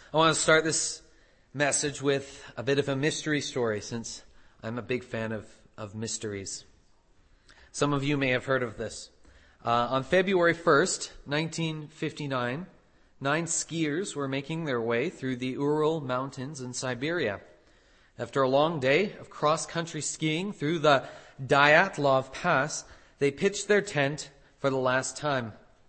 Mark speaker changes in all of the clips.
Speaker 1: I want to start this message with a bit of a mystery story, since I'm a big fan of mysteries. Some of you may have heard of this. On February 1st, 1959, 9 skiers were making their way through the Ural Mountains in Siberia. After a long day of cross-country skiing through the Dyatlov Pass, they pitched their tent for the last time.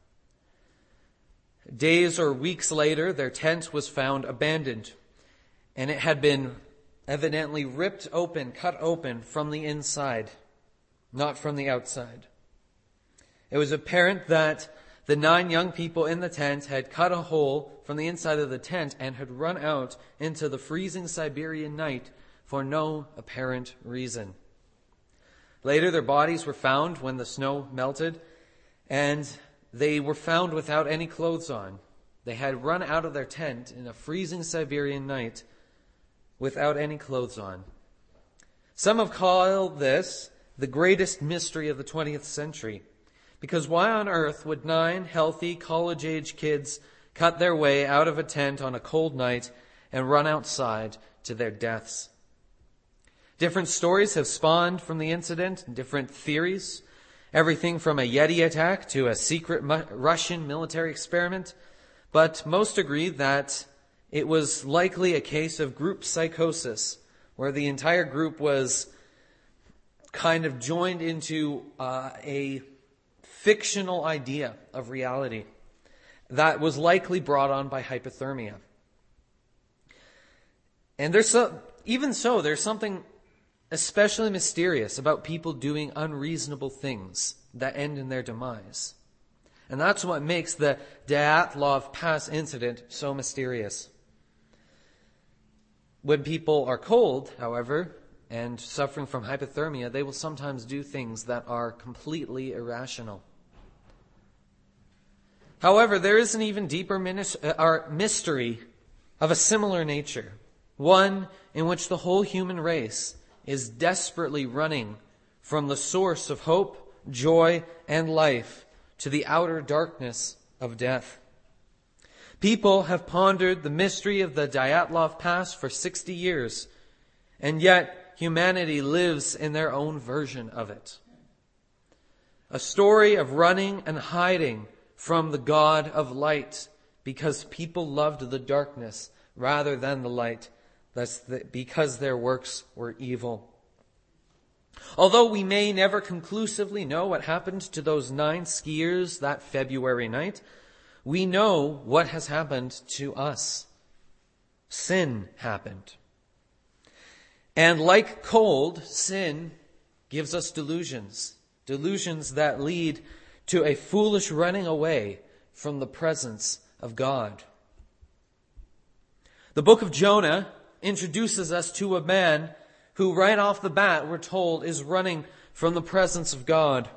Speaker 1: Days or weeks later, their tent was found abandoned, and it had been evidently ripped open, cut open from the inside, not from the outside. It was apparent that the 9 young people in the tent had cut a hole from the inside of the tent and had run out into the freezing Siberian night for no apparent reason. Later, their bodies were found when the snow melted, and they were found without any clothes on. They had run out of their tent in a freezing Siberian night without any clothes on. Some have called this the greatest mystery of the 20th century, because why on earth would 9 healthy college-age kids cut their way out of a tent on a cold night and run outside to their deaths? Different stories have spawned from the incident, different theories. Everything from a Yeti attack to a secret Russian military experiment. But most agree that it was likely a case of group psychosis, where the entire group was kind of joined into a fictional idea of reality that was likely brought on by hypothermia. And there's something especially mysterious about people doing unreasonable things that end in their demise. And that's what makes the Dyatlov Pass incident so mysterious. When people are cold, however, and suffering from hypothermia, they will sometimes do things that are completely irrational. However, there is an even deeper mystery of a similar nature, one in which the whole human race is desperately running from the source of hope, joy, and life to the outer darkness of death. People have pondered the mystery of the Dyatlov Pass for 60 years, and yet humanity lives in their own version of it. A story of running and hiding from the God of light because people loved the darkness rather than the light, because their works were evil. Although we may never conclusively know what happened to those 9 skiers that February night, we know what has happened to us. Sin happened. And like cold, sin gives us delusions that lead to a foolish running away from the presence of God. The book of Jonah introduces us to a man who right off the bat, we're told, is running from the presence of God.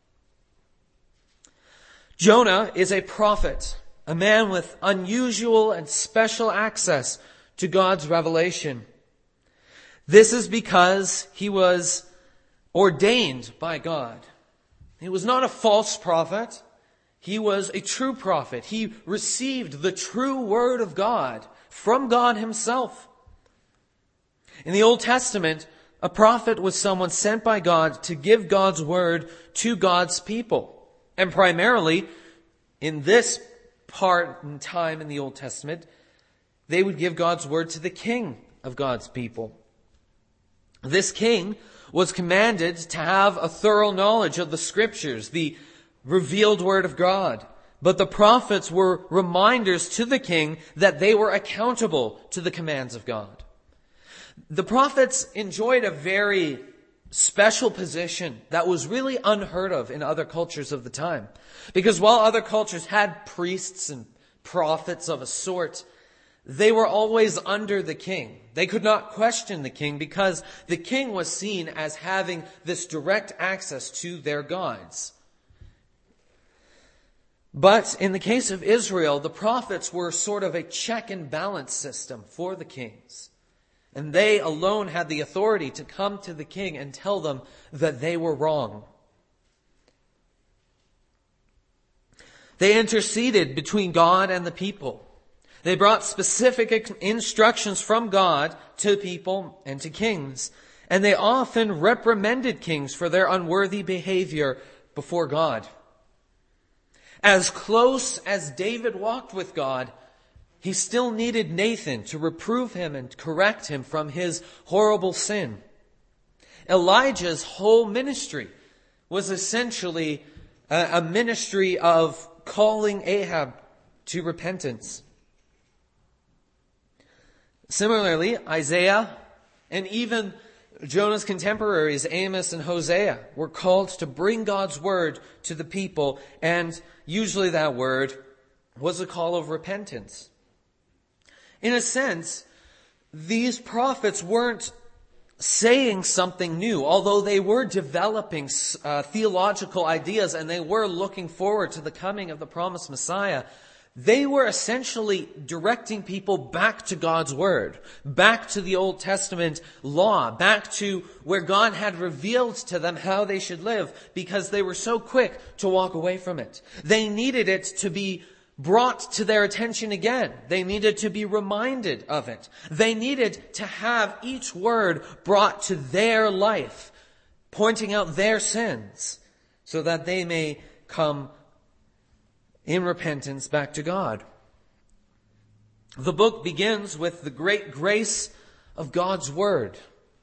Speaker 1: Jonah is a prophet, a man with unusual and special access to God's revelation. This is because he was ordained by God. He was not a false prophet. He was a true prophet. He received the true word of God from God himself. In the Old Testament, a prophet was someone sent by God to give God's word to God's people. And primarily, in this part in time in the Old Testament, they would give God's word to the king of God's people. This king was commanded to have a thorough knowledge of the scriptures, the revealed word of God. But the prophets were reminders to the king that they were accountable to the commands of God. The prophets enjoyed a very special position that was really unheard of in other cultures of the time. Because while other cultures had priests and prophets of a sort, they were always under the king. They could not question the king because the king was seen as having this direct access to their gods. But in the case of Israel, the prophets were sort of a check and balance system for the kings. And they alone had the authority to come to the king and tell them that they were wrong. They interceded between God and the people. They brought specific instructions from God to people and to kings. And they often reprimanded kings for their unworthy behavior before God. As close as David walked with God, he still needed Nathan to reprove him and correct him from his horrible sin. Elijah's whole ministry was essentially a ministry of calling Ahab to repentance. Similarly, Isaiah and even Jonah's contemporaries, Amos and Hosea, were called to bring God's word to the people, and usually that word was a call of repentance. In a sense, these prophets weren't saying something new, although they were developing theological ideas and they were looking forward to the coming of the promised Messiah. They were essentially directing people back to God's Word, back to the Old Testament law, back to where God had revealed to them how they should live, because they were so quick to walk away from it. They needed it to be brought to their attention again. They needed to be reminded of it. They needed to have each word brought to their life, pointing out their sins, so that they may come in repentance back to God. The book begins with the great grace of God's word.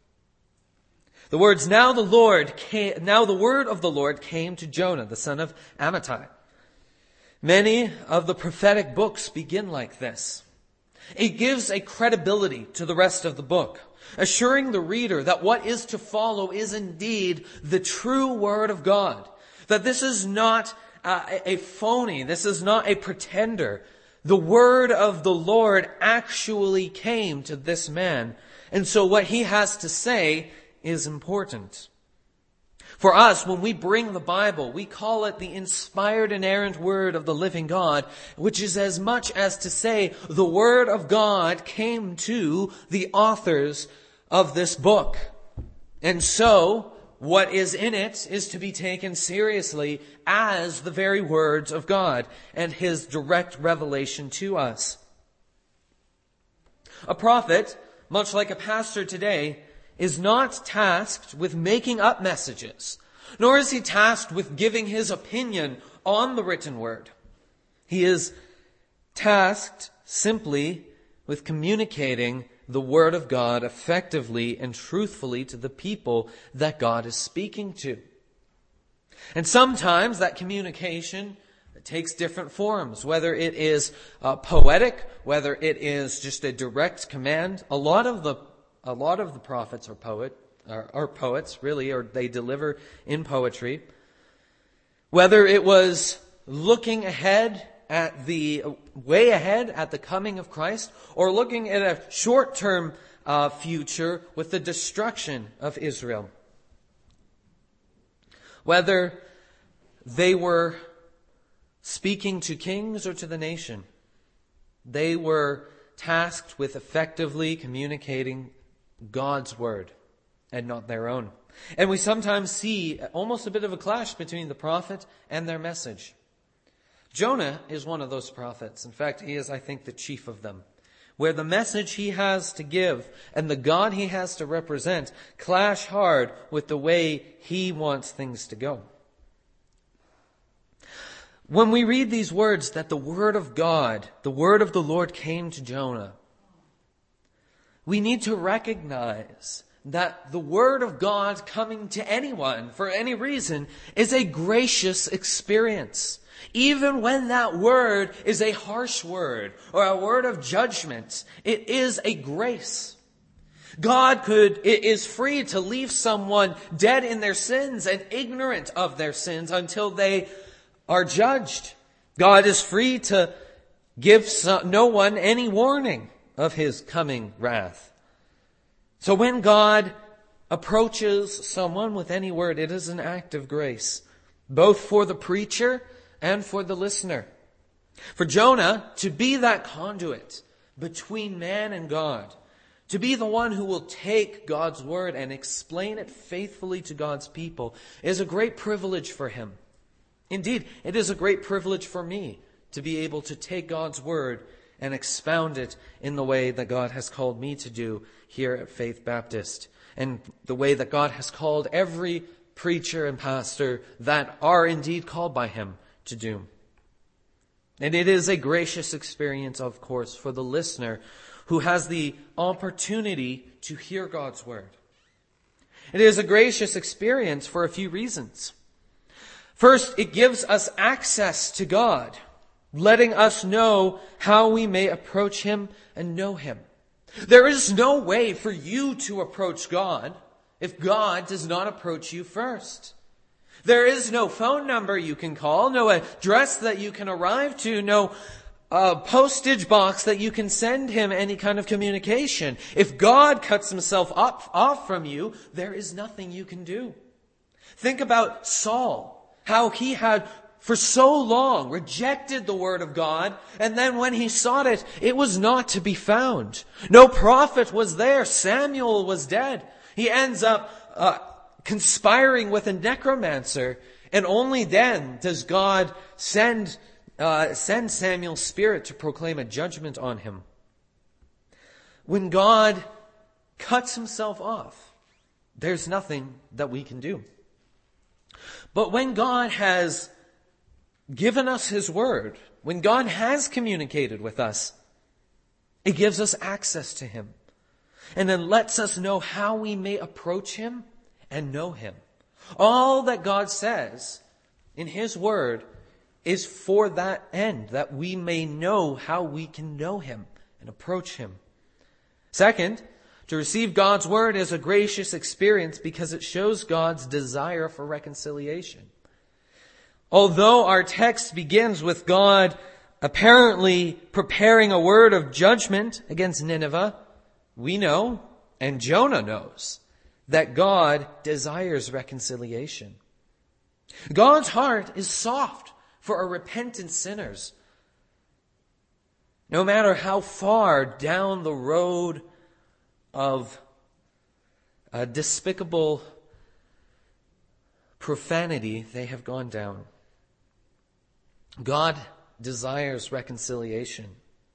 Speaker 1: The words, now the word of the Lord came to Jonah, the son of Amittai. Many of the prophetic books begin like this. It gives a credibility to the rest of the book, assuring the reader that what is to follow is indeed the true word of God. That this is not a phony. This is not a pretender. The word of the Lord actually came to this man. And so what he has to say is important. For us, when we bring the Bible, we call it the inspired, inerrant word of the living God, which is as much as to say the word of God came to the authors of this book. And so, what is in it is to be taken seriously as the very words of God and His direct revelation to us. A prophet, much like a pastor today, is not tasked with making up messages, nor is he tasked with giving his opinion on the written word. He is tasked simply with communicating the word of God effectively and truthfully to the people that God is speaking to. And sometimes that communication takes different forms, whether it is poetic, whether it is just a direct command. A lot of the prophets are poets, really, or they deliver in poetry. Whether it was looking ahead way ahead at the coming of Christ, or looking at a short-term future with the destruction of Israel. Whether they were speaking to kings or to the nation, they were tasked with effectively communicating God's word and not their own. And we sometimes see almost a bit of a clash between the prophet and their message. Jonah is one of those prophets. In fact, he is, I think, the chief of them, where the message he has to give and the God he has to represent clash hard with the way he wants things to go. When we read these words that the word of God, the word of the Lord came to Jonah, we need to recognize that the word of God coming to anyone for any reason is a gracious experience. Even when that word is a harsh word or a word of judgment, it is a grace. God is free to leave someone dead in their sins and ignorant of their sins until they are judged. God is free to give no one any warning of His coming wrath. So when God approaches someone with any word, it is an act of grace, both for the preacher and for the listener. For Jonah to be that conduit between man and God, to be the one who will take God's word and explain it faithfully to God's people, is a great privilege for him. Indeed, it is a great privilege for me to be able to take God's word and expound it in the way that God has called me to do here at Faith Baptist, and the way that God has called every preacher and pastor that are indeed called by Him to do. And it is a gracious experience, of course, for the listener who has the opportunity to hear God's word. It is a gracious experience for a few reasons. First, it gives us access to God, letting us know how we may approach Him and know Him. There is no way for you to approach God if God does not approach you first. There is no phone number you can call, no address that you can arrive to, no postage box that you can send Him any kind of communication. If God cuts Himself off from you, there is nothing you can do. Think about Saul, how he had for so long rejected the word of God, and then when he sought it, it was not to be found. No prophet was there. Samuel was dead. He ends up conspiring with a necromancer, and only then does God send Samuel's spirit to proclaim a judgment on him. When God cuts Himself off, there's nothing that we can do. But when God has given us His word, when God has communicated with us, it gives us access to Him, and then lets us know how we may approach Him and know Him. All that God says in His word is for that end, that we may know how we can know Him and approach Him. Second, to receive God's word is a gracious experience because it shows God's desire for reconciliation. Although our text begins with God apparently preparing a word of judgment against Nineveh, we know, and Jonah knows, that God desires reconciliation. God's heart is soft for repentant sinners. No matter how far down the road of a despicable profanity they have gone down, God desires reconciliation.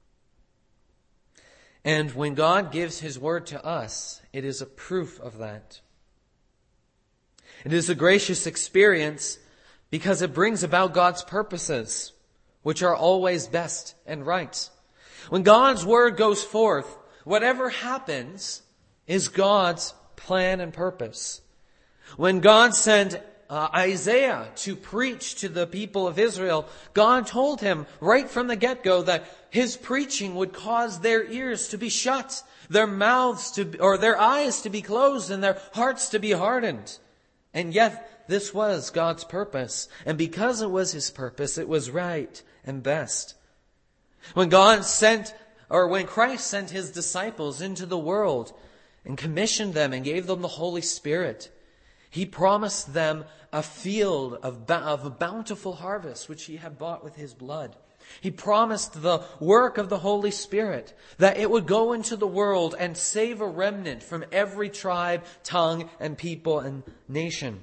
Speaker 1: And when God gives His word to us, it is a proof of that. It is a gracious experience because it brings about God's purposes, which are always best and right. When God's word goes forth, whatever happens is God's plan and purpose. When God sent Isaiah to preach to the people of Israel, God told him right from the get-go that his preaching would cause their ears to be shut, their eyes to be closed, and their hearts to be hardened. And yet this was God's purpose, and because it was His purpose, it was right and best. When Christ sent His disciples into the world and commissioned them and gave them the Holy Spirit, He promised them a field of a bountiful harvest, which He had bought with His blood. He promised the work of the Holy Spirit, that it would go into the world and save a remnant from every tribe, tongue, and people and nation.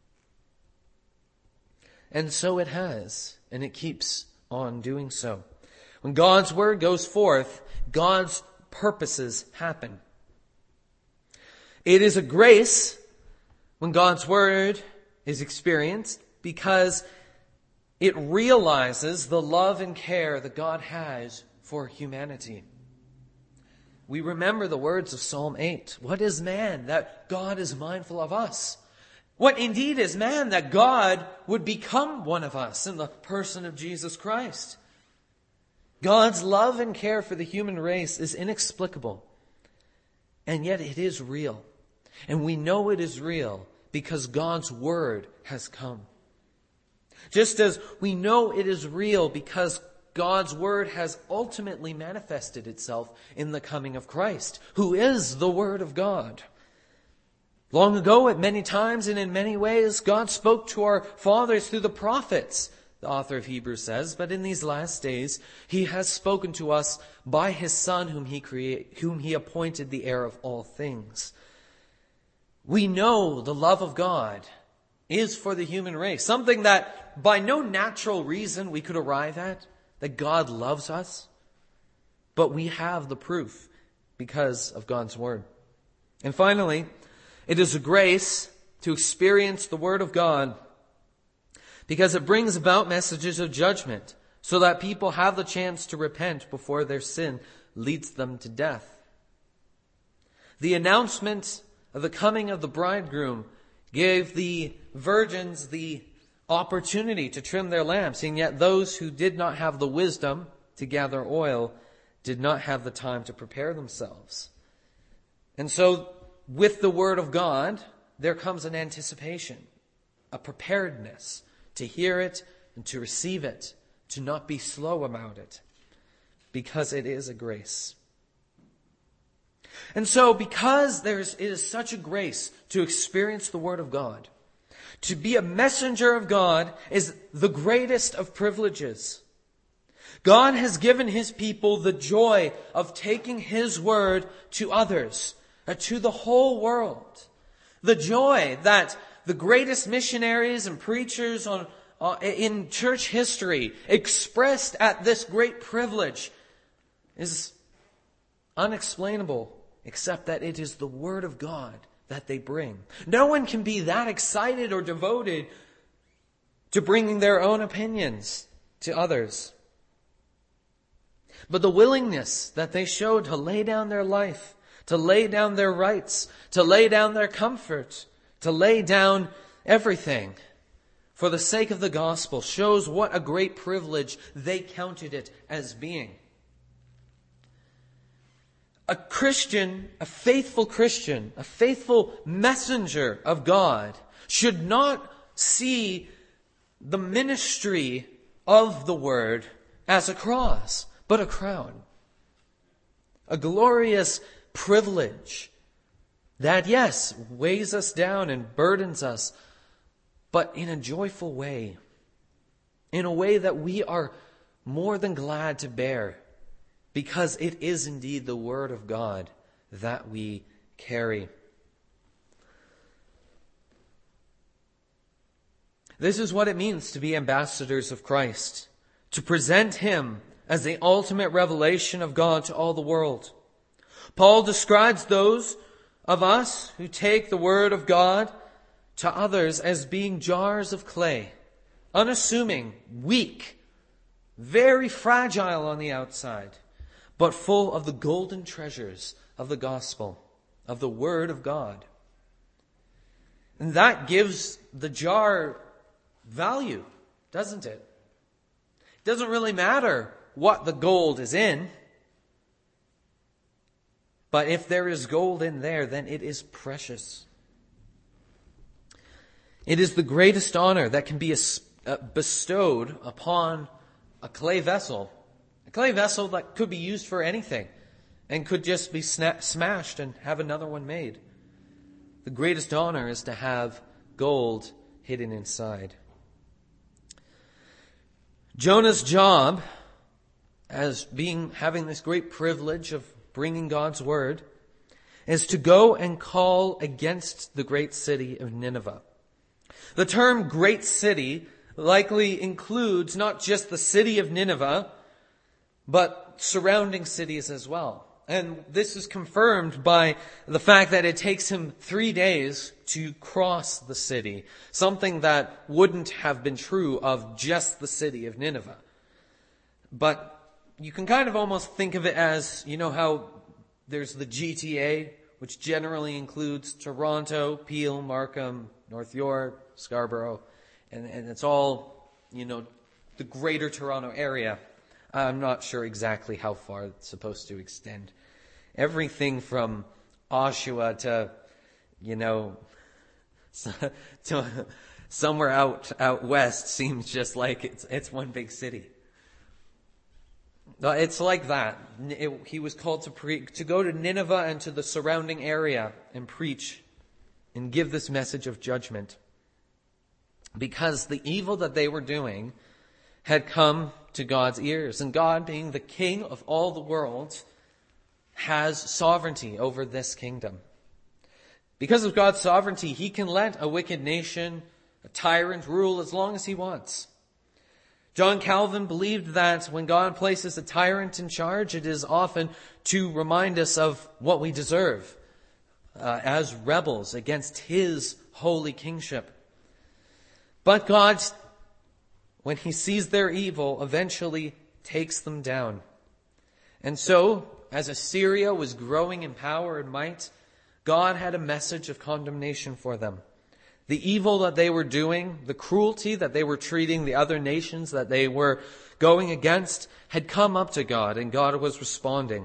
Speaker 1: And so it has, and it keeps on doing so. When God's word goes forth, God's purposes happen. It is a grace when God's word is experienced because it realizes the love and care that God has for humanity. We remember the words of Psalm 8. What is man that God is mindful of us? What indeed is man that God would become one of us in the person of Jesus Christ? God's love and care for the human race is inexplicable, and yet it is real. And we know it is real because God's word has come. Just as we know it is real because God's word has ultimately manifested itself in the coming of Christ, who is the Word of God. Long ago, at many times and in many ways, God spoke to our fathers through the prophets, the author of Hebrews says, but in these last days, He has spoken to us by His Son, whom He appointed the heir of all things. We know the love of God is for the human race, something that by no natural reason we could arrive at, that God loves us. but we have the proof because of God's Word. And finally, it is a grace to experience the Word of God because it brings about messages of judgment so that people have the chance to repent before their sin leads them to death. The announcement of the coming of the bridegroom gave the virgins the opportunity to trim their lamps, and yet those who did not have the wisdom to gather oil did not have the time to prepare themselves. And so, with the Word of God, there comes an anticipation, a preparedness to hear it and to receive it, to not be slow about it, because it is a grace. And so, because it is such a grace to experience the Word of God, to be a messenger of God is the greatest of privileges. God has given His people the joy of taking His Word to others, to the whole world. The joy that the greatest missionaries and preachers in church history expressed at this great privilege is unexplainable, except that it is the Word of God that they bring. No one can be that excited or devoted to bringing their own opinions to others. But the willingness that they show to lay down their life, to lay down their rights, to lay down their comfort, to lay down everything for the sake of the gospel shows what a great privilege they counted it as being. A Christian, a faithful messenger of God should not see the ministry of the Word as a cross, but a crown. A glorious privilege that, yes, weighs us down and burdens us, but in a joyful way, in a way that we are more than glad to bear, because it is indeed the Word of God that we carry. This is what it means to be ambassadors of Christ, to present Him as the ultimate revelation of God to all the world. Paul describes those of us who take the Word of God to others as being jars of clay, unassuming, weak, very fragile on the outside, but full of the golden treasures of the gospel, of the Word of God. And that gives the jar value, doesn't it? It doesn't really matter what the gold is in, but if there is gold in there, then it is precious. It is the greatest honor that can be bestowed upon a clay vessel. A clay vessel that could be used for anything and could just be smashed and have another one made. The greatest honor is to have gold hidden inside. Jonah's job as having this great privilege of bringing God's word is to go and call against the great city of Nineveh. The term great city likely includes not just the city of Nineveh, but surrounding cities as well. And this is confirmed by the fact that it takes him 3 days to cross the city, something that wouldn't have been true of just the city of Nineveh. But you can kind of almost think of it as, you know how there's the GTA, which generally includes Toronto, Peel, Markham, North York, Scarborough, and it's all, the greater Toronto area. I'm not sure exactly how far it's supposed to extend. Everything from Oshawa to, to somewhere out west seems just like it's one big city. It's like that. He was called to go to Nineveh and to the surrounding area and preach and give this message of judgment. Because the evil that they were doing had come to God's ears. And God, being the king of all the world, has sovereignty over this kingdom. Because of God's sovereignty, He can let a wicked nation, a tyrant, rule as long as he wants. John Calvin believed that when God places a tyrant in charge, it is often to remind us of what we deserve as rebels against his holy kingship. But God, when he sees their evil, eventually takes them down. And so, as Assyria was growing in power and might, God had a message of condemnation for them. The evil that they were doing, the cruelty that they were treating the other nations that they were going against, had come up to God, and God was responding.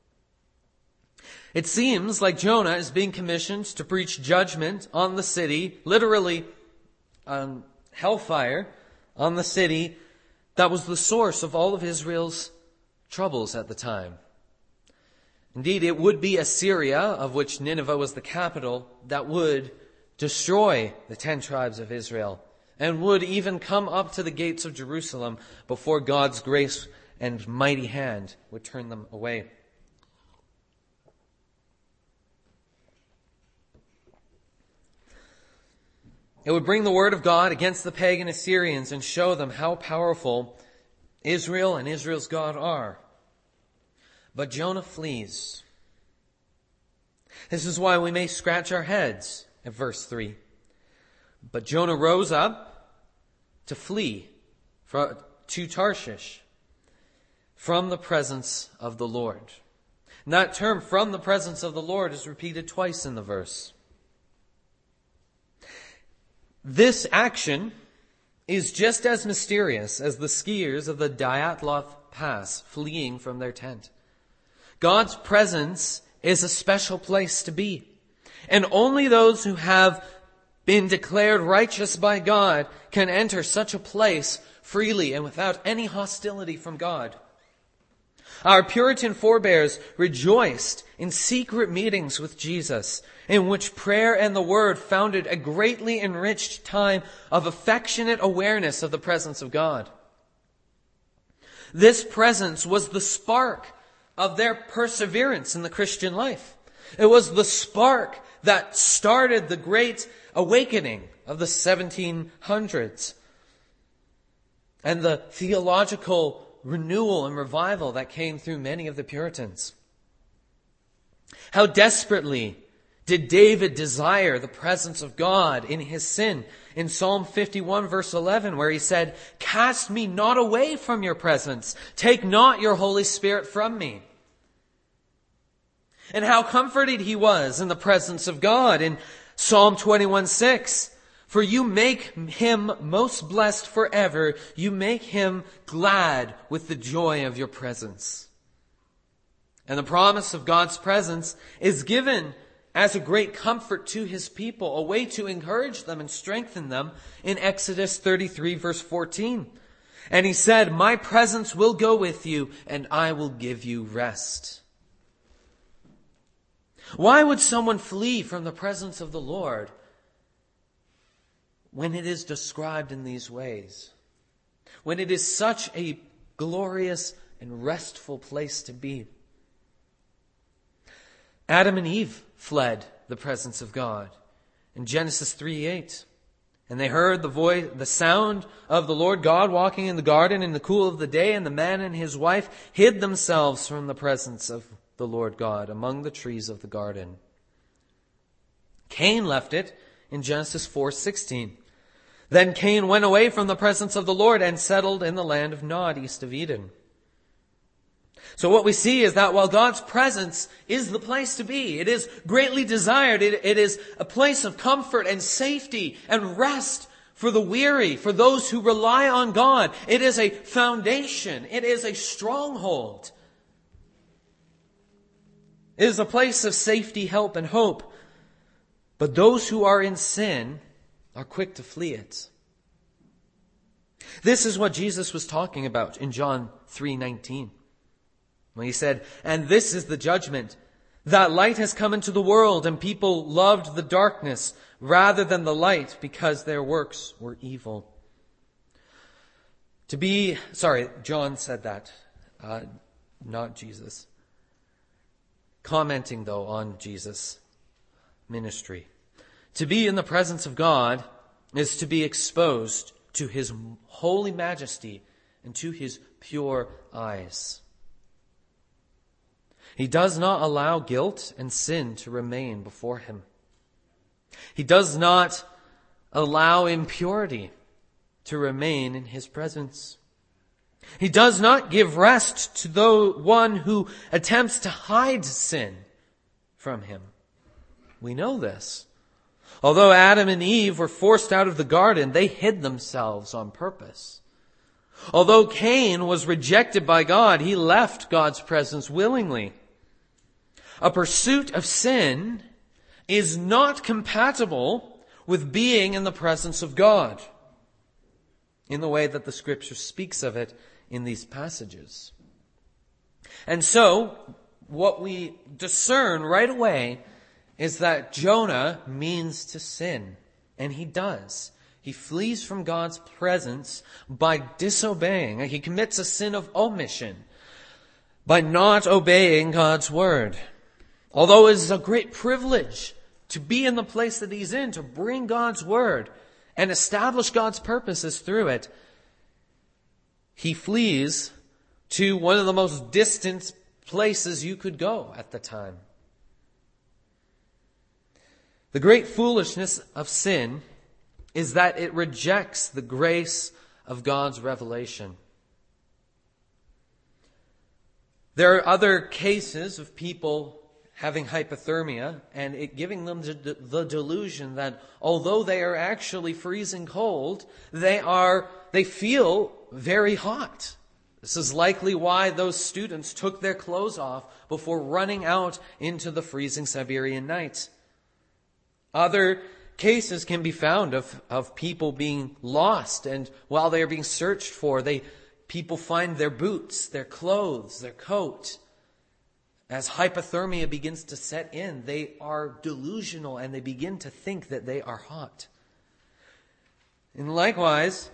Speaker 1: It seems like Jonah is being commissioned to preach judgment on the city, literally hellfire on the city that was the source of all of Israel's troubles at the time. Indeed, it would be Assyria, of which Nineveh was the capital, that would destroy the 10 tribes of Israel and would even come up to the gates of Jerusalem before God's grace and mighty hand would turn them away. It would bring the word of God against the pagan Assyrians and show them how powerful Israel and Israel's God are. But Jonah flees. This is why we may scratch our heads at verse 3. But Jonah rose up to flee to Tarshish from the presence of the Lord. And that term, from the presence of the Lord, is repeated twice in the verse. This action is just as mysterious as the skiers of the Dyatlov Pass fleeing from their tent. God's presence is a special place to be. And only those who have been declared righteous by God can enter such a place freely and without any hostility from God. Our Puritan forebears rejoiced in secret meetings with Jesus, in which prayer and the Word founded a greatly enriched time of affectionate awareness of the presence of God. This presence was the spark of their perseverance in the Christian life. It was the spark that started the great awakening of the 1700s and the theological renewal and revival that came through many of the Puritans. How desperately did David desire the presence of God in his sin in Psalm 51 verse 11, where he said, "Cast me not away from your presence. Take not your Holy Spirit from me." And how comforted he was in the presence of God in Psalm 21:6. For you make him most blessed forever. You make him glad with the joy of your presence. And the promise of God's presence is given as a great comfort to his people, a way to encourage them and strengthen them in Exodus 33 verse 14. And he said, "My presence will go with you and I will give you rest." Why would someone flee from the presence of the Lord when it is described in these ways? When it is such a glorious and restful place to be? Adam and Eve fled the presence of God in Genesis 3:8. And they heard the sound of the Lord God walking in the garden in the cool of the day, and the man and his wife hid themselves from the presence of the Lord God among the trees of the garden. Cain left it in Genesis 4:16. Then Cain went away from the presence of the Lord and settled in the land of Nod, east of Eden. So what we see is that while God's presence is the place to be, it is greatly desired, it is a place of comfort and safety and rest for the weary, for those who rely on God. It is a foundation. It is a stronghold. It is a place of safety, help, and hope. But those who are in sin are quick to flee it. This is what Jesus was talking about in John 3:19. When he said, "And this is the judgment, that light has come into the world, and people loved the darkness rather than the light because their works were evil." John said that, not Jesus. Commenting, though, on Jesus' ministry. To be in the presence of God is to be exposed to his holy majesty and to his pure eyes. He does not allow guilt and sin to remain before him. He does not allow impurity to remain in his presence. He does not give rest to the one who attempts to hide sin from him. We know this. Although Adam and Eve were forced out of the garden, they hid themselves on purpose. Although Cain was rejected by God, he left God's presence willingly. A pursuit of sin is not compatible with being in the presence of God, in the way that the Scripture speaks of it in these passages. And so, what we discern right away is that Jonah means to sin. And he does. He flees from God's presence by disobeying. He commits a sin of omission by not obeying God's word. Although it is a great privilege to be in the place that he's in, to bring God's word and establish God's purposes through it, he flees to one of the most distant places you could go at the time. The great foolishness of sin is that it rejects the grace of God's revelation. There are other cases of people having hypothermia and it giving them the delusion that although they are actually freezing cold, they feel very hot. This is likely why those students took their clothes off before running out into the freezing Siberian night. Other cases can be found of people being lost, and while they are being searched for, people find their boots, their clothes, their coat. As hypothermia begins to set in, they are delusional and they begin to think that they are hot. And likewise,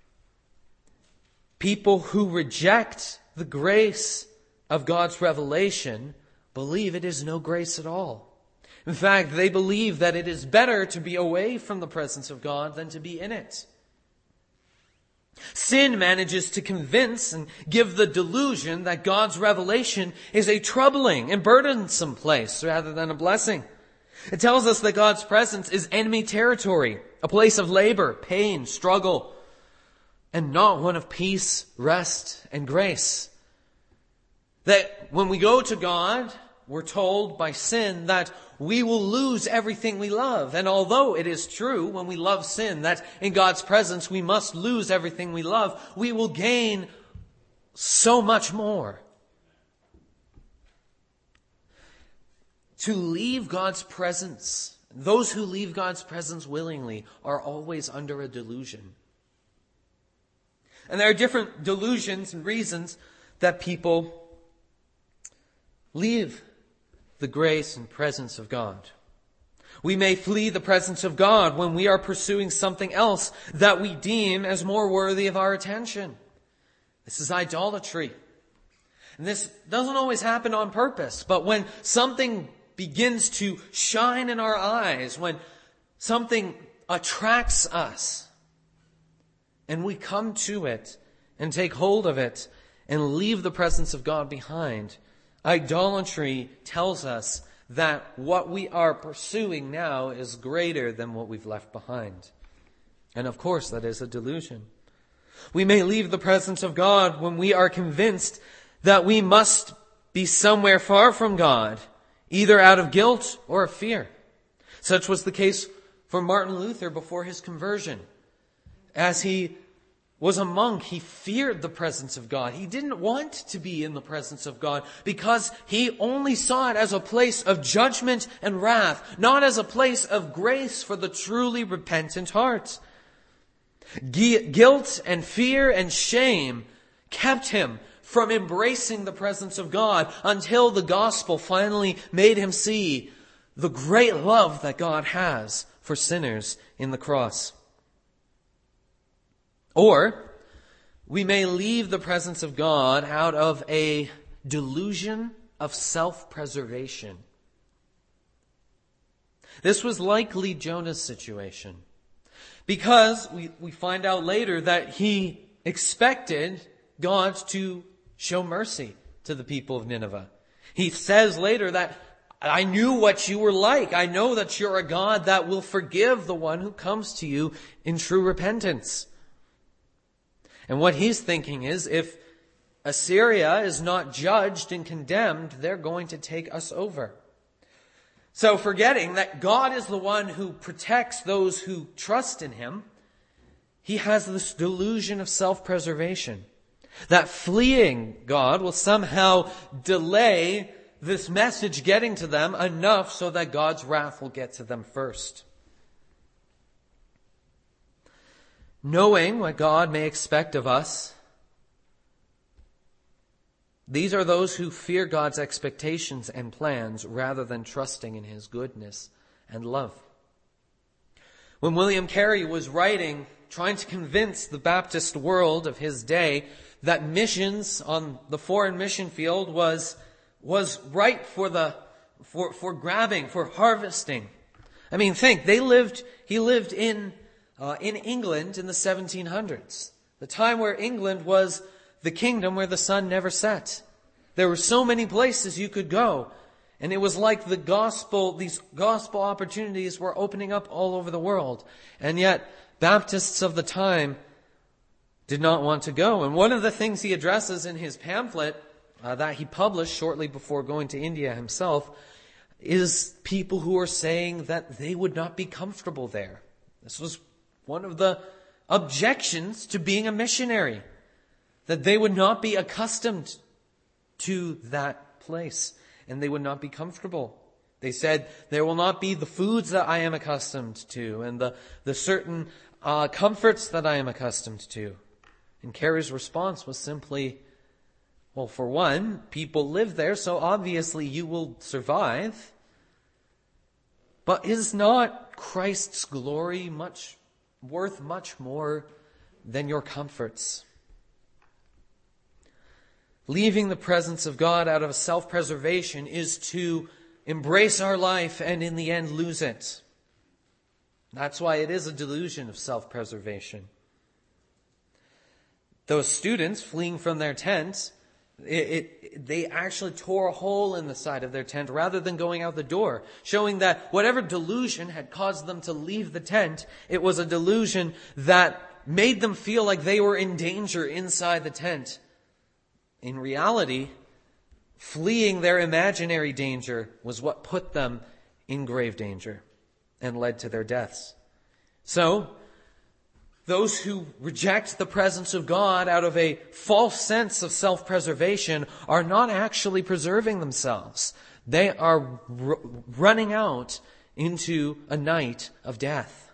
Speaker 1: people who reject the grace of God's revelation believe it is no grace at all. In fact, they believe that it is better to be away from the presence of God than to be in it. Sin manages to convince and give the delusion that God's revelation is a troubling and burdensome place rather than a blessing. It tells us that God's presence is enemy territory, a place of labor, pain, struggle, and not one of peace, rest, and grace. That when we go to God, we're told by sin that we will lose everything we love. And although it is true when we love sin that in God's presence we must lose everything we love, we will gain so much more. To leave God's presence, those who leave God's presence willingly are always under a delusion. And there are different delusions and reasons that people leave the grace and presence of God. We may flee the presence of God when we are pursuing something else that we deem as more worthy of our attention. This is idolatry. And this doesn't always happen on purpose, but when something begins to shine in our eyes, when something attracts us, and we come to it and take hold of it and leave the presence of God behind, idolatry tells us that what we are pursuing now is greater than what we've left behind. And of course, that is a delusion. We may leave the presence of God when we are convinced that we must be somewhere far from God, either out of guilt or of fear. Such was the case for Martin Luther before his conversion. As he was a monk, he feared the presence of God. He didn't want to be in the presence of God because he only saw it as a place of judgment and wrath, not as a place of grace for the truly repentant heart. Guilt and fear and shame kept him from embracing the presence of God until the gospel finally made him see the great love that God has for sinners in the cross. Or we may leave the presence of God out of a delusion of self-preservation. This was likely Jonah's situation, because we find out later that he expected God to show mercy to the people of Nineveh. He says later that, I knew what you were like. I know that you're a God that will forgive the one who comes to you in true repentance. And what he's thinking is, if Assyria is not judged and condemned, they're going to take us over. So forgetting that God is the one who protects those who trust in him, he has this delusion of self-preservation, that fleeing God will somehow delay this message getting to them enough so that God's wrath will get to them first. Knowing what God may expect of us, these are those who fear God's expectations and plans rather than trusting in his goodness and love. When William Carey was writing, trying to convince the Baptist world of his day that missions on the foreign mission field was ripe for grabbing, for harvesting. I mean, think, he lived in England in the 1700s, the time where England was the kingdom where the sun never set. There were so many places you could go, and it was like these gospel opportunities were opening up all over the world. And yet, Baptists of the time did not want to go. And one of the things he addresses in his pamphlet that he published shortly before going to India himself is people who are saying that they would not be comfortable there. This was one of the objections to being a missionary, that they would not be accustomed to that place and they would not be comfortable. They said, there will not be the foods that I am accustomed to and the certain comforts that I am accustomed to. And Carey's response was simply, well, for one, people live there, so obviously you will survive. But is not Christ's glory worth much more than your comforts? Leaving the presence of God out of self-preservation is to embrace our life and in the end lose it. That's why it is a delusion of self-preservation. Those students fleeing from their tents, they actually tore a hole in the side of their tent rather than going out the door, showing that whatever delusion had caused them to leave the tent, it was a delusion that made them feel like they were in danger inside the tent. In reality, fleeing their imaginary danger was what put them in grave danger and led to their deaths. So, those who reject the presence of God out of a false sense of self-preservation are not actually preserving themselves. They are running out into a night of death.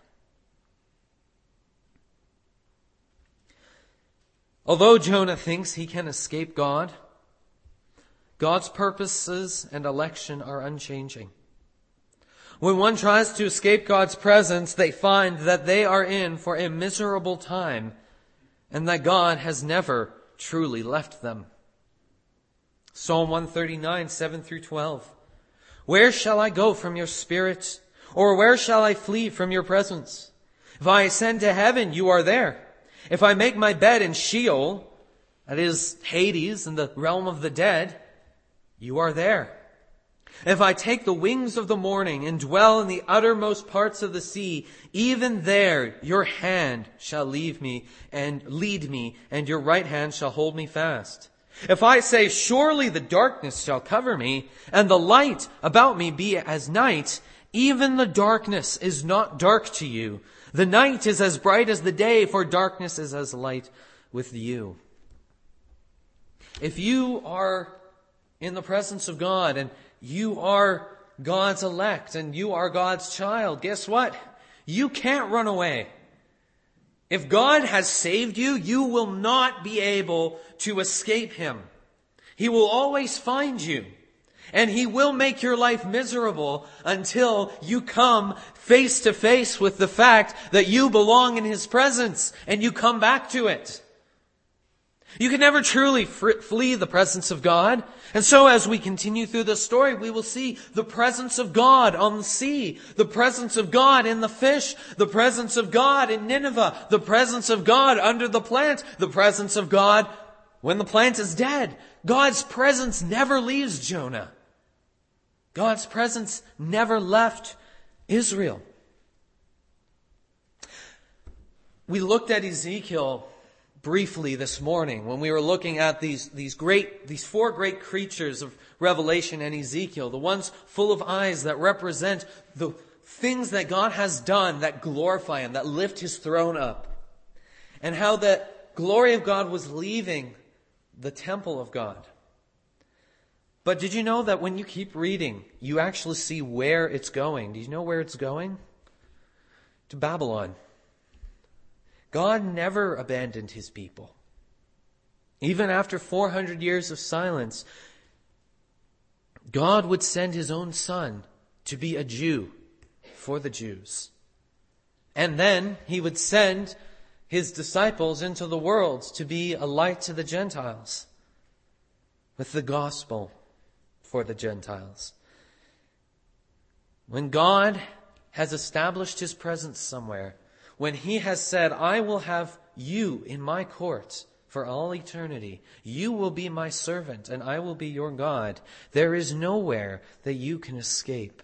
Speaker 1: Although Jonah thinks he can escape God, God's purposes and election are unchanging. When one tries to escape God's presence, they find that they are in for a miserable time and that God has never truly left them. Psalm 139, 7 through 12. Where shall I go from your spirit? Or where shall I flee from your presence? If I ascend to heaven, you are there. If I make my bed in Sheol, that is Hades, in the realm of the dead, you are there. If I take the wings of the morning and dwell in the uttermost parts of the sea, even there your hand shall lead me, and your right hand shall hold me fast. If I say, surely the darkness shall cover me, and the light about me be as night, even the darkness is not dark to you. The night is as bright as the day, for darkness is as light with you. If you are in the presence of God and you are God's elect and you are God's child, guess what? You can't run away. If God has saved you, you will not be able to escape Him. He will always find you. And He will make your life miserable until you come face to face with the fact that you belong in His presence and you come back to it. You can never truly flee the presence of God. And so as we continue through the story, we will see the presence of God on the sea, the presence of God in the fish, the presence of God in Nineveh, the presence of God under the plant, the presence of God when the plant is dead. God's presence never leaves Jonah. God's presence never left Israel. We looked at Ezekiel briefly this morning when we were looking at these four great creatures of Revelation and Ezekiel, the ones full of eyes that represent the things that God has done that glorify Him, that lift His throne up, and how the glory of God was leaving the temple of God. But did you know that when you keep reading, you actually see where it's going? Do you know where it's going? To Babylon. God never abandoned His people. Even after 400 years of silence, God would send His own Son to be a Jew for the Jews. And then He would send His disciples into the world to be a light to the Gentiles with the gospel for the Gentiles. When God has established His presence somewhere, when He has said, I will have you in my court for all eternity, you will be my servant and I will be your God, there is nowhere that you can escape.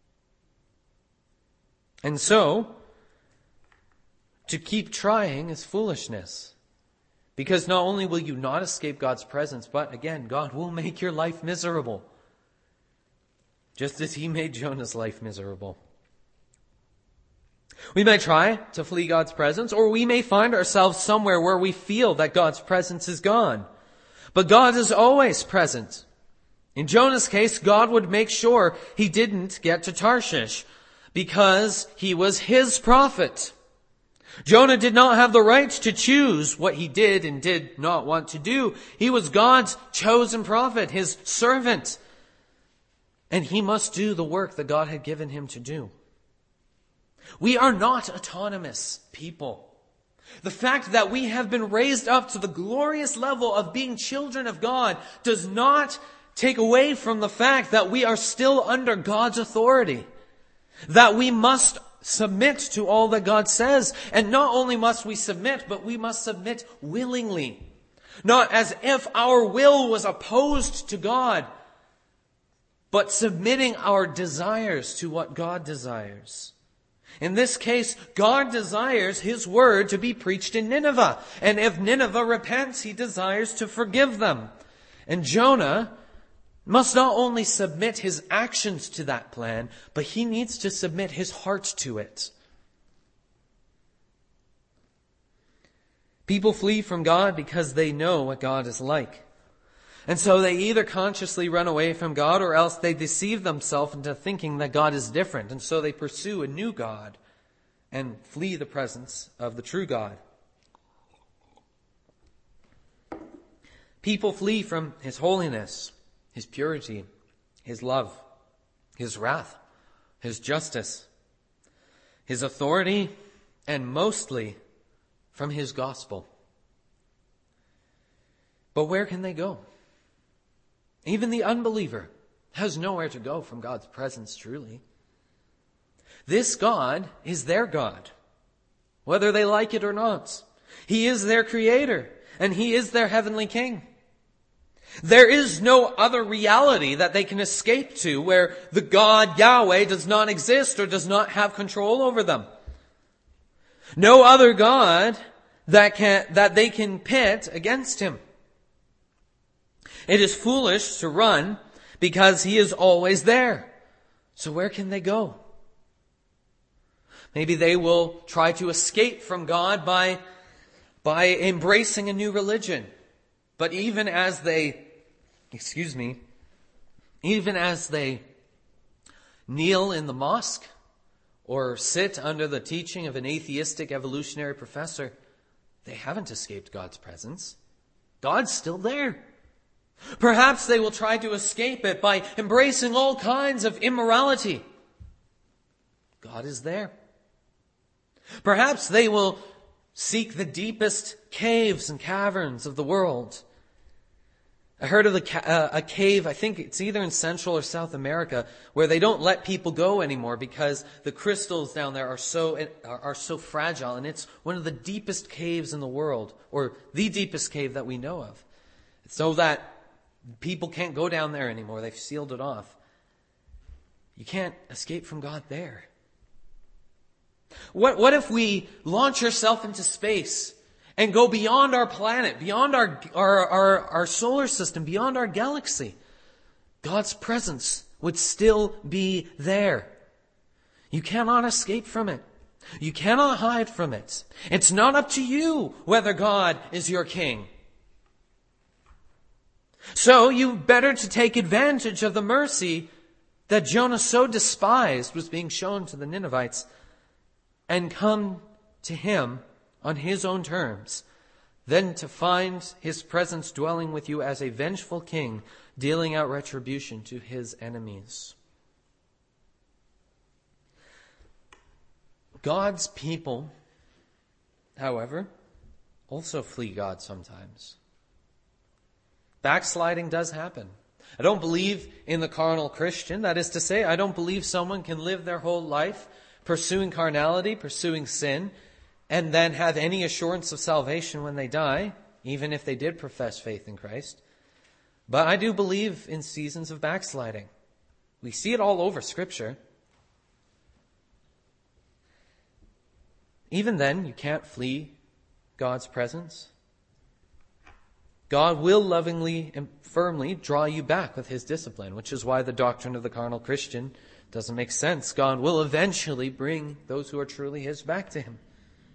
Speaker 1: And so, to keep trying is foolishness. Because not only will you not escape God's presence, but again, God will make your life miserable. Just as He made Jonah's life miserable. We may try to flee God's presence, or we may find ourselves somewhere where we feel that God's presence is gone. But God is always present. In Jonah's case, God would make sure he didn't get to Tarshish because he was His prophet. Jonah did not have the right to choose what he did and did not want to do. He was God's chosen prophet, His servant. And he must do the work that God had given him to do. We are not autonomous people. The fact that we have been raised up to the glorious level of being children of God does not take away from the fact that we are still under God's authority. That we must submit to all that God says. And not only must we submit, but we must submit willingly. Not as if our will was opposed to God, but submitting our desires to what God desires. In this case, God desires His word to be preached in Nineveh. And if Nineveh repents, He desires to forgive them. And Jonah must not only submit his actions to that plan, but he needs to submit his heart to it. People flee from God because they know what God is like. And so they either consciously run away from God or else they deceive themselves into thinking that God is different. And so they pursue a new God and flee the presence of the true God. People flee from His holiness, His purity, His love, His wrath, His justice, His authority, and mostly from His gospel. But where can they go? Even the unbeliever has nowhere to go from God's presence, truly. This God is their God, whether they like it or not. He is their creator, and He is their heavenly King. There is no other reality that they can escape to where the God Yahweh does not exist or does not have control over them. No other God that they can pit against Him. It is foolish to run because He is always there. So where can they go? Maybe they will try to escape from God by embracing a new religion. But even as they kneel in the mosque or sit under the teaching of an atheistic evolutionary professor, they haven't escaped God's presence. God's still there. Perhaps they will try to escape it by embracing all kinds of immorality. God is there. Perhaps they will seek the deepest caves and caverns of the world. I heard of a cave, I think it's either in Central or South America, where they don't let people go anymore because the crystals down there are so fragile, and it's one of the deepest caves in the world, or the deepest cave that we know of. so that people can't go down there anymore. They've sealed it off. You can't escape from God there. What if we launch ourselves into space and go beyond our planet, beyond our solar system, beyond our galaxy? God's presence would still be there. You cannot escape from it. You cannot hide from it. It's not up to you whether God is your king. So you better to take advantage of the mercy that Jonah so despised was being shown to the Ninevites and come to him on his own terms, than to find his presence dwelling with you as a vengeful king, dealing out retribution to his enemies. God's people, however, also flee God sometimes. Backsliding does happen. I don't believe in the carnal Christian. That is to say, I don't believe someone can live their whole life pursuing carnality, pursuing sin, and then have any assurance of salvation when they die, even if they did profess faith in Christ. But I do believe in seasons of backsliding. We see it all over Scripture. Even then, you can't flee God's presence. God will lovingly and firmly draw you back with his discipline, which is why the doctrine of the carnal Christian doesn't make sense. God will eventually bring those who are truly his back to him.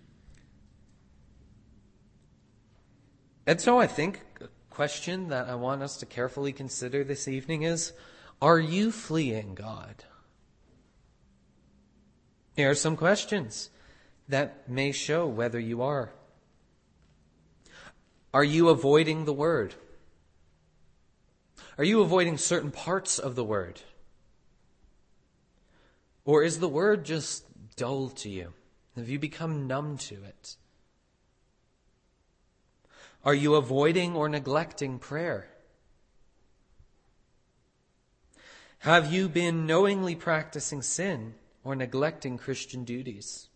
Speaker 1: And so I think a question that I want us to carefully consider this evening is, are you fleeing God? Here are some questions that may show whether you are. Are you avoiding the Word? Are you avoiding certain parts of the Word? Or is the Word just dull to you? Have you become numb to it? Are you avoiding or neglecting prayer? Have you been knowingly practicing sin or neglecting Christian duties?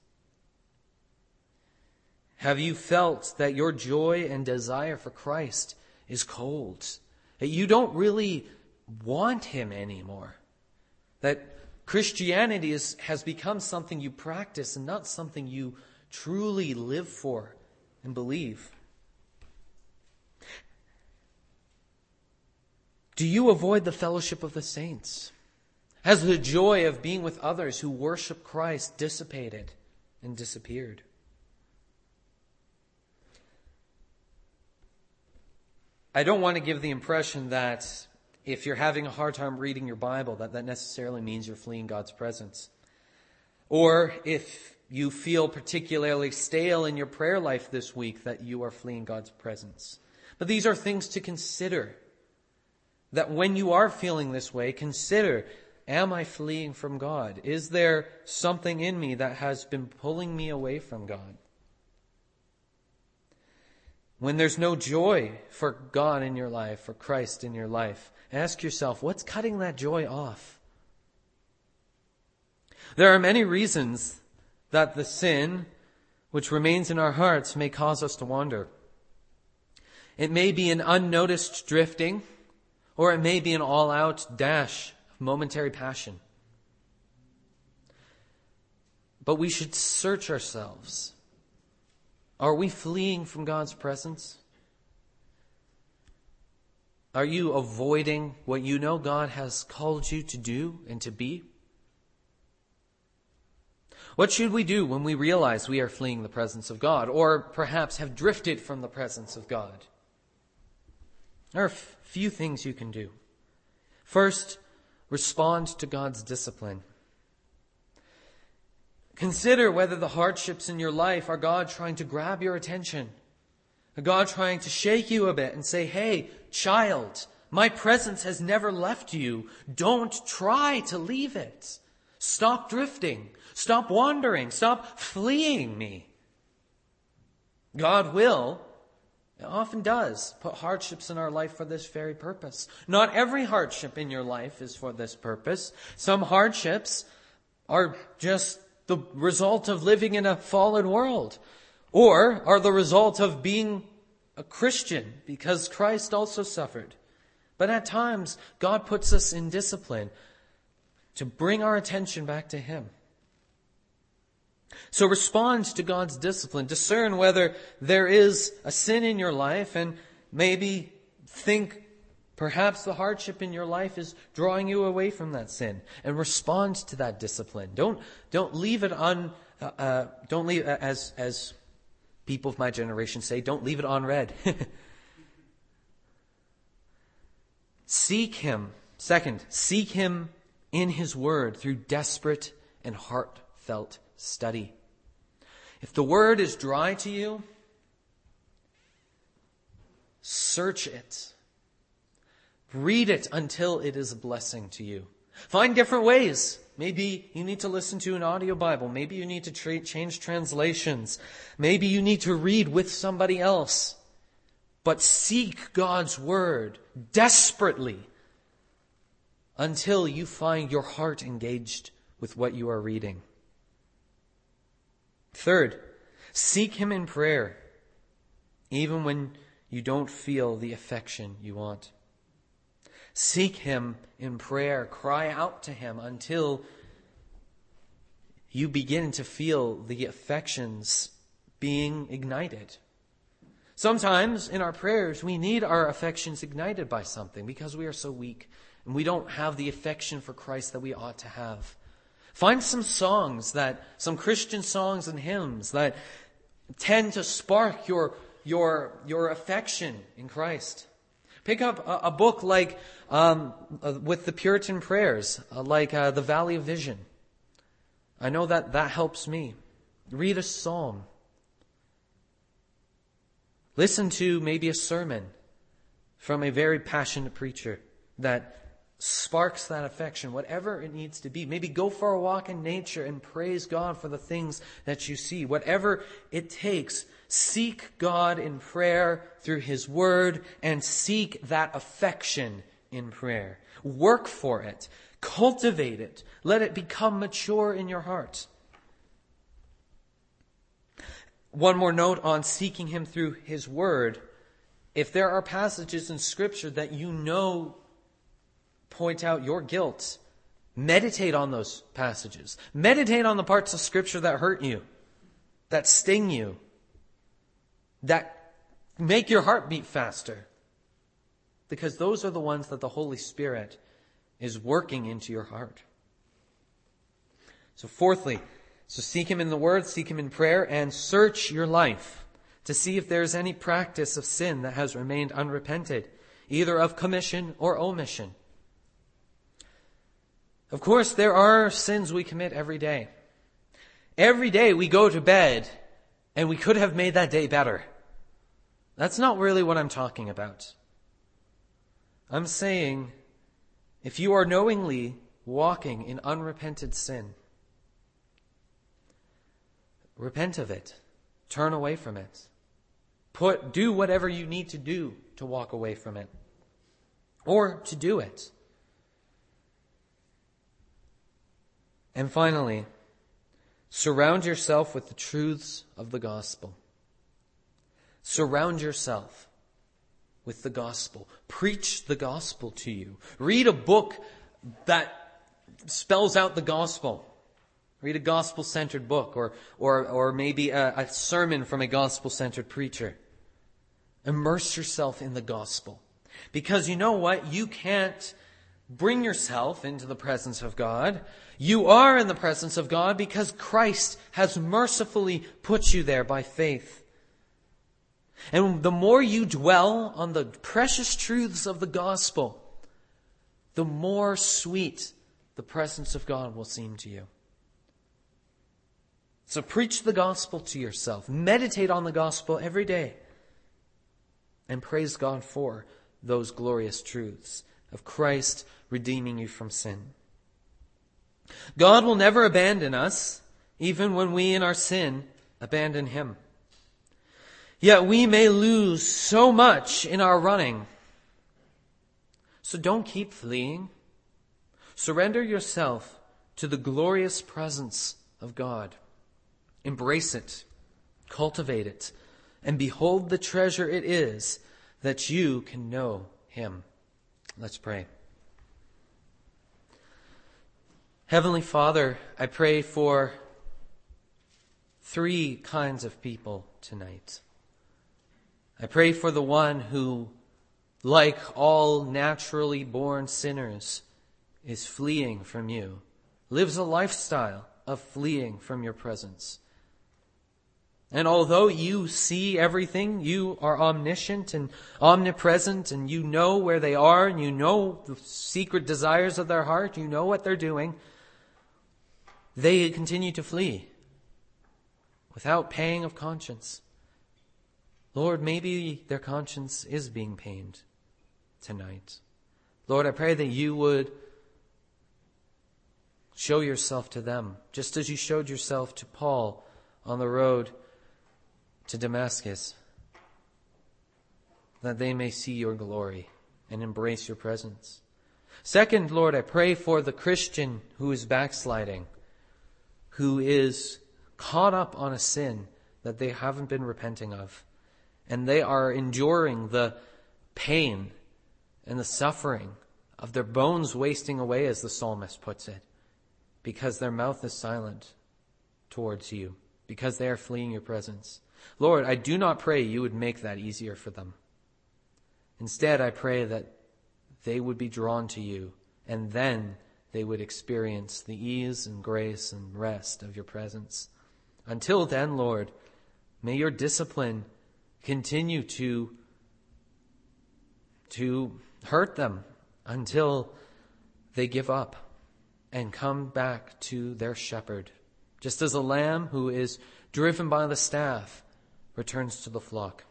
Speaker 1: Have you felt that your joy and desire for Christ is cold? That you don't really want him anymore? That Christianity has become something you practice and not something you truly live for and believe? Do you avoid the fellowship of the saints? Has the joy of being with others who worship Christ dissipated and disappeared? I don't want to give the impression that if you're having a hard time reading your Bible, that necessarily means you're fleeing God's presence. Or if you feel particularly stale in your prayer life this week, that you are fleeing God's presence. But these are things to consider. That when you are feeling this way, consider, am I fleeing from God? Is there something in me that has been pulling me away from God? When there's no joy for God in your life, for Christ in your life, ask yourself, what's cutting that joy off? There are many reasons that the sin which remains in our hearts may cause us to wander. It may be an unnoticed drifting, or it may be an all-out dash of momentary passion. But we should search ourselves. Are we fleeing from God's presence? Are you avoiding what you know God has called you to do and to be? What should we do when we realize we are fleeing the presence of God, or perhaps have drifted from the presence of God? There are a few things you can do. First, respond to God's discipline. Consider whether the hardships in your life are God trying to grab your attention. Are God trying to shake you a bit and say, hey, child, my presence has never left you. Don't try to leave it. Stop drifting. Stop wandering. Stop fleeing me. God will, it often does, put hardships in our life for this very purpose. Not every hardship in your life is for this purpose. Some hardships are just the result of living in a fallen world, or are the result of being a Christian because Christ also suffered. But at times, God puts us in discipline to bring our attention back to Him. So respond to God's discipline. Discern whether there is a sin in your life, and maybe think perhaps the hardship in your life is drawing you away from that sin, and respond to that discipline. Don't leave it don't leave, as people of my generation say, don't leave it unread. Seek Him. Second, seek Him in His Word through desperate and heartfelt study. If the Word is dry to you, search it. Read it until it is a blessing to you. Find different ways. Maybe you need to listen to an audio Bible. Maybe you need to change translations. Maybe you need to read with somebody else. But seek God's Word desperately until you find your heart engaged with what you are reading. Third, seek Him in prayer, even when you don't feel the affection you want. Seek Him in prayer. Cry out to Him until you begin to feel the affections being ignited. Sometimes in our prayers, we need our affections ignited by something because we are so weak and we don't have the affection for Christ that we ought to have. Find some Christian songs and hymns that tend to spark your affection in Christ. Pick up a book like with the Puritan prayers, like The Valley of Vision. I know that helps me. Read a psalm. Listen to maybe a sermon from a very passionate preacher that sparks that affection, whatever it needs to be. Maybe go for a walk in nature and praise God for the things that you see. Whatever it takes, seek God in prayer through His Word and seek that affection in prayer. Work for it. Cultivate it. Let it become mature in your heart. One more note on seeking Him through His Word. If there are passages in Scripture that you know point out your guilt, meditate on those passages. Meditate on the parts of Scripture that hurt you, that sting you, that make your heart beat faster. Because those are the ones that the Holy Spirit is working into your heart. So fourthly, seek Him in the Word, seek Him in prayer, and search your life to see if there is any practice of sin that has remained unrepented, either of commission or omission. Of course, there are sins we commit every day. Every day we go to bed and we could have made that day better. That's not really what I'm talking about. I'm saying if you are knowingly walking in unrepented sin, repent of it. Turn away from it. Do whatever you need to do to walk away from it. Or to do it. And finally, surround yourself with the truths of the gospel. Surround yourself with the gospel. Preach the gospel to you. Read a book that spells out the gospel. Read a gospel-centered book or maybe a sermon from a gospel-centered preacher. Immerse yourself in the gospel. Because you know what? You can't bring yourself into the presence of God. You are in the presence of God because Christ has mercifully put you there by faith. And the more you dwell on the precious truths of the gospel, the more sweet the presence of God will seem to you. So preach the gospel to yourself. Meditate on the gospel every day. And praise God for those glorious truths of Christ redeeming you from sin. God will never abandon us, even when we in our sin abandon Him. Yet we may lose so much in our running. So don't keep fleeing. Surrender yourself to the glorious presence of God. Embrace it. Cultivate it. and behold the treasure it is that you can know him. Let's pray. Heavenly Father, I pray for 3 kinds of people tonight. I pray for the one who, like all naturally born sinners, is fleeing from you, lives a lifestyle of fleeing from your presence. And although you see everything, you are omniscient and omnipresent, and you know where they are, and you know the secret desires of their heart, you know what they're doing, they continue to flee without pang of conscience. Lord, maybe their conscience is being pained tonight. Lord, I pray that you would show yourself to them, just as you showed yourself to Paul on the road to Damascus, that they may see your glory and embrace your presence. Second, Lord, I pray for the Christian who is backsliding, who is caught up on a sin that they haven't been repenting of, and they are enduring the pain and the suffering of their bones wasting away, as the psalmist puts it, because their mouth is silent towards you, because they are fleeing your presence. Lord, I do not pray you would make that easier for them. Instead, I pray that they would be drawn to you, and then they would experience the ease and grace and rest of your presence. Until then, Lord, may your discipline continue to hurt them until they give up and come back to their shepherd, just as a lamb who is driven by the staff returns to the flock.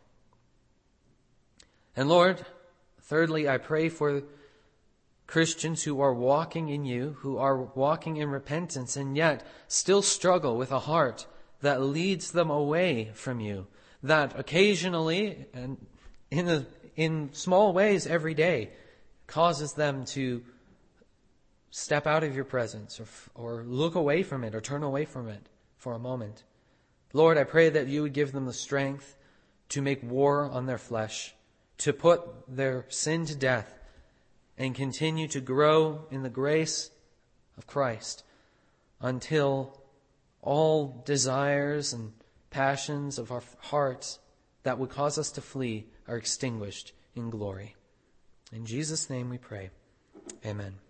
Speaker 1: And Lord, thirdly, I pray for Christians who are walking in you, who are walking in repentance, and yet still struggle with a heart that leads them away from you, that occasionally and in small ways every day causes them to step out of your presence or look away from it or turn away from it for a moment. Lord, I pray that you would give them the strength to make war on their flesh, to put their sin to death, and continue to grow in the grace of Christ until all desires and passions of our hearts that would cause us to flee are extinguished in glory. In Jesus' name we pray. Amen.